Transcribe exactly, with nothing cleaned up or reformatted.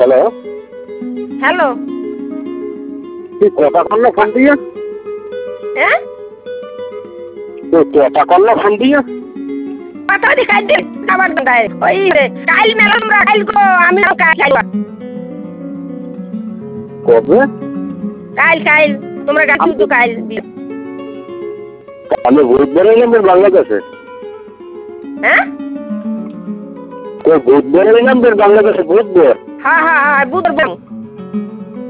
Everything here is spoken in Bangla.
হ্যালো হ্যালো তুই কথা কর না ফোন দিয়ে হ্যাঁ তুই কথা কর না ফোন দিয়ে কথা দি কাল দিন আবার দাই ওই কাল মেলা আমরা কাল গো আমি কাল যাইবা কবে কাল কাল তোমরা গাছ তো কাল আমি বুধবারে নামবে বাংলাদেশে হ্যাঁ তো বুধবারে নামবে বাংলাদেশে বুধবার হ্যাঁ হ্যাঁ হ্যাঁ বুধবার